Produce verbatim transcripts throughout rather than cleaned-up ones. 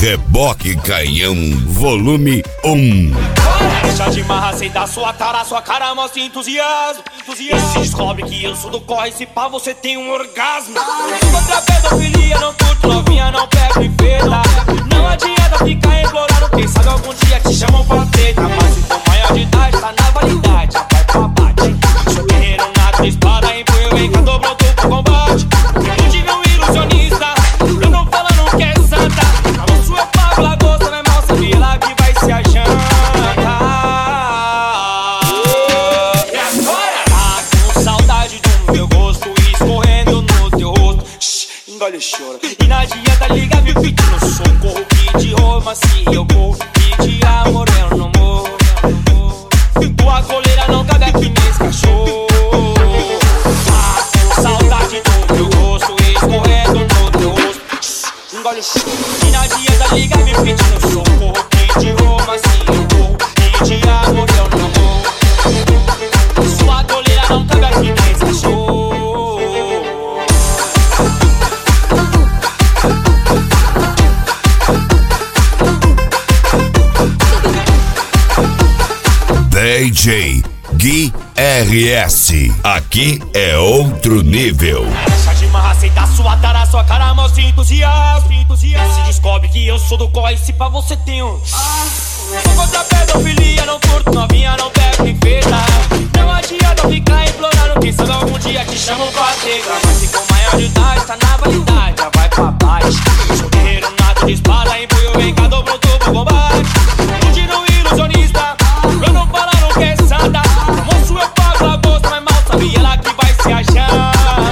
Reboque Canhão, volume um. Deixa de marra, aceita sua tara, sua cara mostra entusiasmo, entusiasmo. E se descobre que eu sou do corre, se pá você tem um orgasmo. Contra a pedofilia, não curto novinha, não pego em feira. Não adianta ficar implorando, quem sabe algum dia te chamam pra treta. Mas se for maior de idade, tá na validade, já vai pra bate. Sou guerreiro nato de espada, empunho, vem cá, tô pronto pro combate. Não tive um ilusionista, eu não falando que é santa. A moço eu pago lagosta, mas mal sabia lá que vai se achando. Engole e chora. E na dieta liga me pedindo socorro. Que de Roma se eu corro, que de amor eu não morro. Tua coleira não cabe aqui nesse cachorro. Ah, com saudade do meu rosto escorrendo no teu rosto. Engole e chora. E na dieta liga me pedindo socorro. Que de Roma se eu corro, que de amor eu não morro. Sua coleira não cabe aqui nesse cachorro. D J Gui R S, aqui é outro nível. Deixa de marra, aceita sua tara, sua cara mostra entusiasmo, entusiasmo. Se descobre que eu sou do corre, se pá você tem um. Sou contra a pedofilia, não curto novinha, não pego em feira. Não adianta ficar implorando, quem sabe algum dia te chamam pra treta. Mas se for maior de idade, tá na validade, já vai pra baixo. Sou guerreiro nato de espada, empunho, vem cá, tô pronto pro combate. Continua ilusionista, eu não falo que é santa. Moço eu pago a gosto, mas mal sabia lá que vai se achar.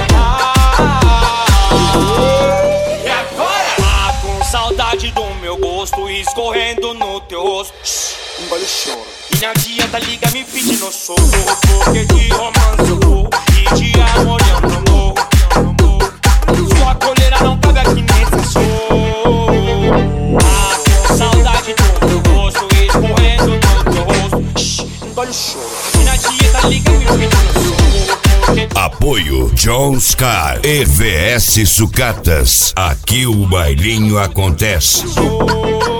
E agora? Ah, com saudade do meu gosto escorrendo no teu rosto. Engole e chora. E na dieta liga me pedindo socorro. Porque de romance eu vou, e de amor eu não morro. Sua coleira não cabe aqui nesse cachorro. Ah, com saudade do meu gosto escorrendo no teu rosto. Engole e chora. E na dieta liga me pedindo socorro. Apoio John Scar E V S Sucatas. Aqui o bailinho acontece. Oh,